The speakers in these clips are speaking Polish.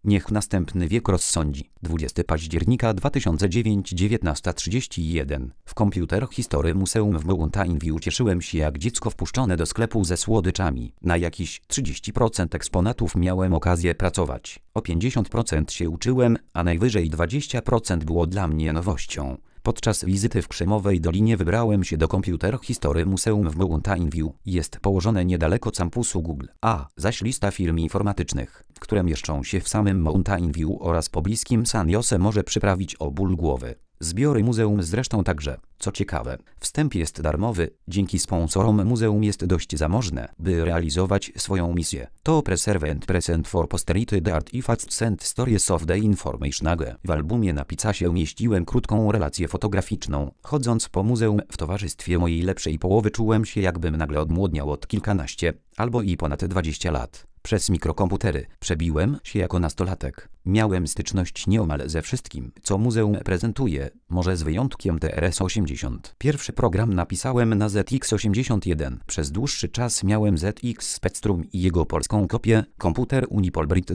Niech następny wiek rozsądzi. 20 października 2009, 19:31. W Computer History Museum w Mountain View cieszyłem się jak dziecko wpuszczone do sklepu ze słodyczami. Na jakieś 30% eksponatów miałem okazję pracować. O 50% się uczyłem, a najwyżej 20% było dla mnie nowością. Podczas wizyty w Krzemowej Dolinie wybrałem się do Computer History Museum w Mountain View. Jest położone niedaleko campusu Google, a zaś lista firm informatycznych, które mieszczą się w samym Mountain View oraz pobliskim San Jose może przyprawić o ból głowy. Zbiory muzeum zresztą także. Co ciekawe, wstęp jest darmowy, dzięki sponsorom muzeum jest dość zamożne, by realizować swoją misję. To Preserve and Present for Posterity the Artifacts and Stories of the Information Age. W albumie na Picasie umieściłem krótką relację fotograficzną. Chodząc po muzeum w towarzystwie mojej lepszej połowy czułem się jakbym nagle odmłodniał od kilkanaście, albo i ponad 20 lat. Przez mikrokomputery przebiłem się jako nastolatek. Miałem styczność nieomal ze wszystkim, co muzeum prezentuje, może z wyjątkiem TRS-80. Pierwszy program napisałem na ZX81. Przez dłuższy czas miałem ZX Spectrum i jego polską kopię, komputer Unipolbrit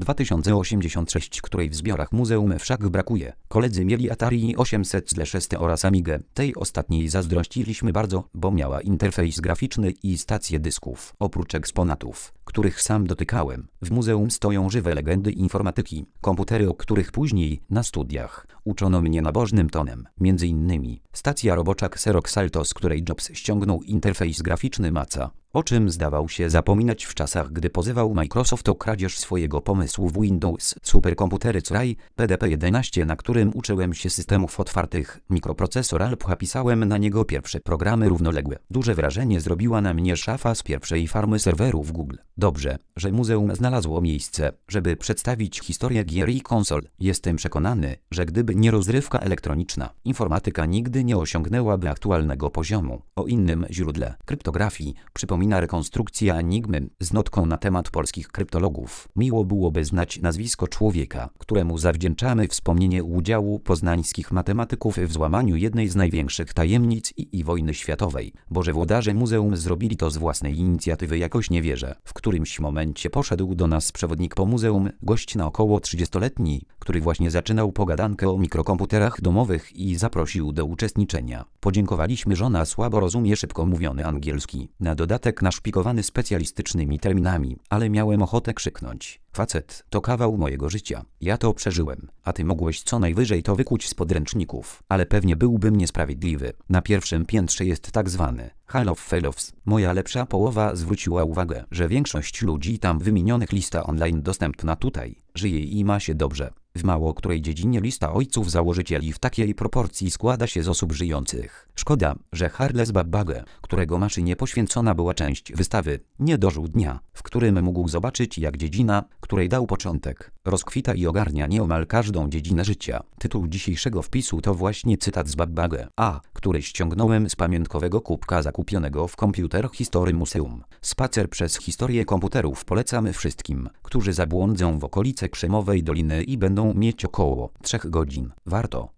2086, której w zbiorach muzeum wszak brakuje. Koledzy mieli Atari 800/ST oraz Amigę. Tej ostatniej zazdrościliśmy bardzo, bo miała interfejs graficzny i stację dysków. Oprócz eksponatów, których sam dotykałem, w muzeum stoją żywe legendy informatyki, komputery, o których później, na studiach, uczono mnie nabożnym tonem. Między innymi stacja robocza Xerox Alto, z której Jobs ściągnął interfejs graficzny Maca, o czym zdawał się zapominać w czasach, gdy pozywał Microsoft o kradzież swojego pomysłu w Windows. Superkomputery Cray PDP-11, na którym uczyłem się systemów otwartych, mikroprocesor Alpha, pisałem na niego pierwsze programy równoległe. Duże wrażenie zrobiła na mnie szafa z pierwszej farmy serwerów Google. Dobrze, że muzeum znalazło miejsce, żeby przedstawić historię gier i konsol. Jestem przekonany, że gdyby nie rozrywka elektroniczna, informatyka nigdy nie osiągnęłaby aktualnego poziomu. O innym źródle kryptografii przypomina rekonstrukcja Enigmy z notką na temat polskich kryptologów. Miło byłoby znać nazwisko człowieka, któremu zawdzięczamy wspomnienie udziału poznańskich matematyków w złamaniu jednej z największych tajemnic i wojny światowej. Bo że włodarze muzeum zrobili to z własnej inicjatywy, jakoś nie wierzę. W którymś momencie poszedł do nas przewodnik po muzeum, gość na około 30-letni, który właśnie zaczynał pogadankę o mikrokomputerach domowych i zaprosił do uczestniczenia. Podziękowaliśmy, żona słabo rozumie szybko mówiony angielski. Na dodatek naszpikowany specjalistycznymi terminami, ale miałem ochotę krzyknąć: facet, to kawał mojego życia. Ja to przeżyłem, a ty mogłeś co najwyżej to wykuć z podręczników, ale pewnie byłbym niesprawiedliwy. Na pierwszym piętrze jest tak zwany Hall of Fellows. Moja lepsza połowa zwróciła uwagę, że większość ludzi tam wymienionych, lista online dostępna tutaj, żyje i ma się dobrze. W mało której dziedzinie lista ojców założycieli w takiej proporcji składa się z osób żyjących. Szkoda, że Charles Babbage, którego maszynie poświęcona była część wystawy, nie dożył dnia, w którym mógł zobaczyć, jak dziedzina, której dał początek, rozkwita i ogarnia nieomal każdą dziedzinę życia. Tytuł dzisiejszego wpisu to właśnie cytat z Babbage, który ściągnąłem z pamiątkowego kubka zakupionego w Computer History Museum. Spacer przez historię komputerów polecamy wszystkim, którzy zabłądzą w okolice Krzemowej Doliny i będą mieć około 3 godzin. Warto.